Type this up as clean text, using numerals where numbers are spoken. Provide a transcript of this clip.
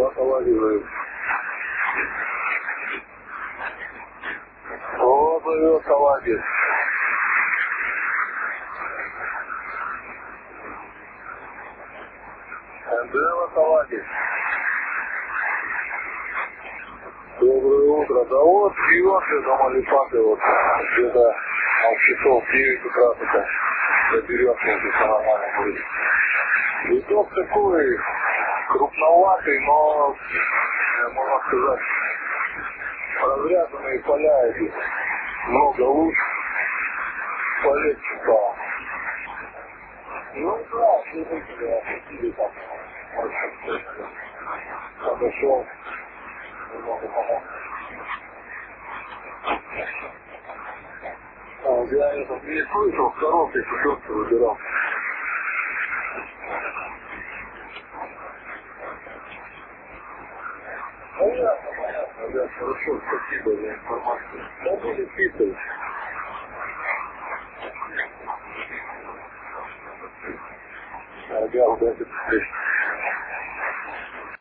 Ополагивает. О, плывет оладьи. Было оладьи. Доброе утро. Да вот, пьет это малифаты, вот где-то часов 9 утра только доберется, если все нормально будет. Литок такой крупноватый, но, можно сказать, разряженные поля эти, много луж, полегче стало. Ну да, привыкли, осветили там, подошел, немного помог. Я это не слышал, в коробке четверки выбирал. Понятно, да, хорошо, спасибо за информацию. Да будет писать. Ага, удачи, встречи.